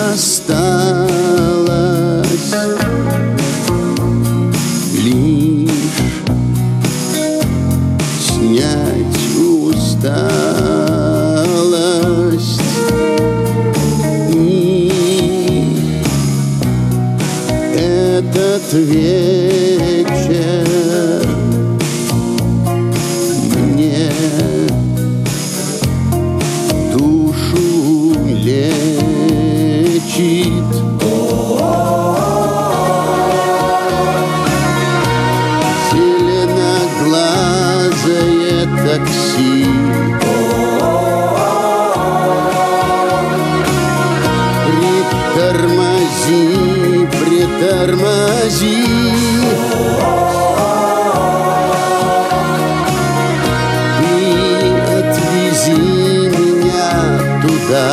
осталось лишь снять усталость. И этот вечер мне душу лечит. Зеленоглазое такси притормози, притормози. И отвези меня туда,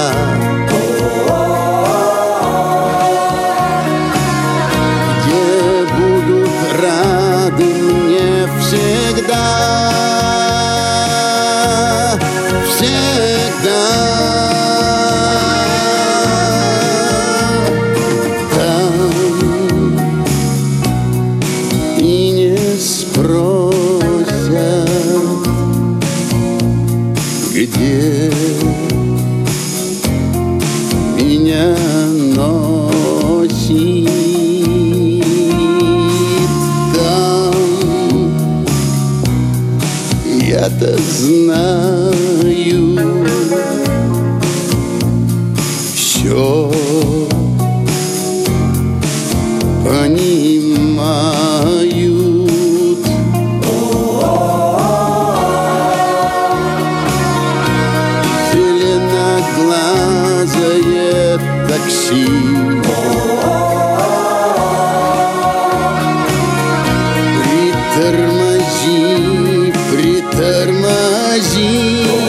где будут рады мне всегда, всегда. Там и не спросят, где меня носит. Там я-то знаю, все понимают. Зеленоглазое такси притормози, притормози.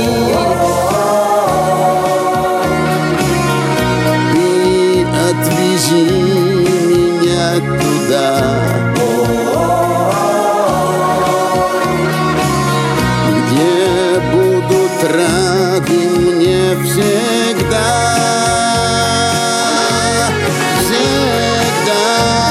И отвези меня туда, где будут рады мне всегда, всегда.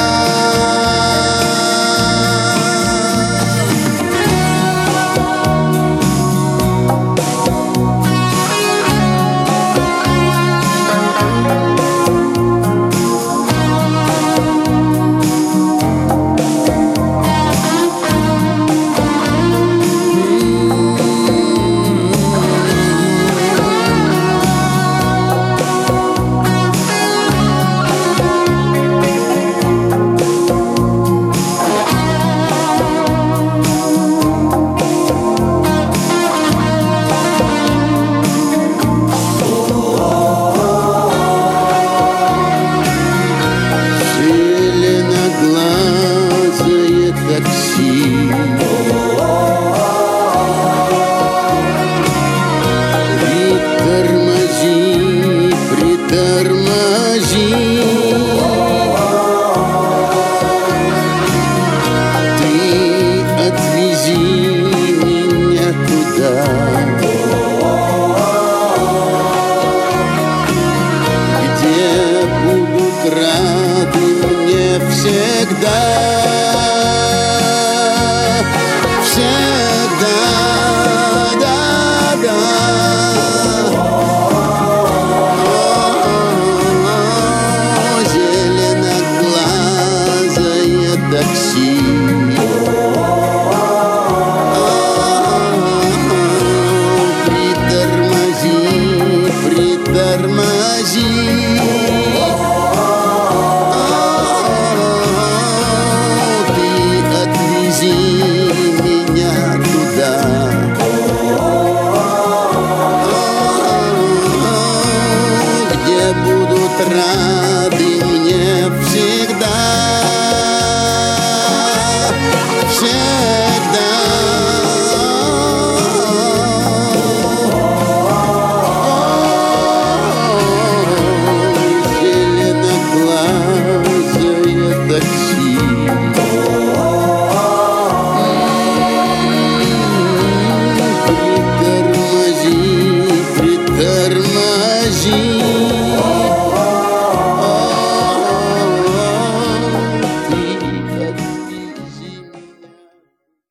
Зеленоглазое такси притормози, притормози. Ты отвези меня туда, где будут рады мне всегда, всегда, да, да. Зеленоглазое такси притормози, притормози. Ты отвези меня туда, где будут рады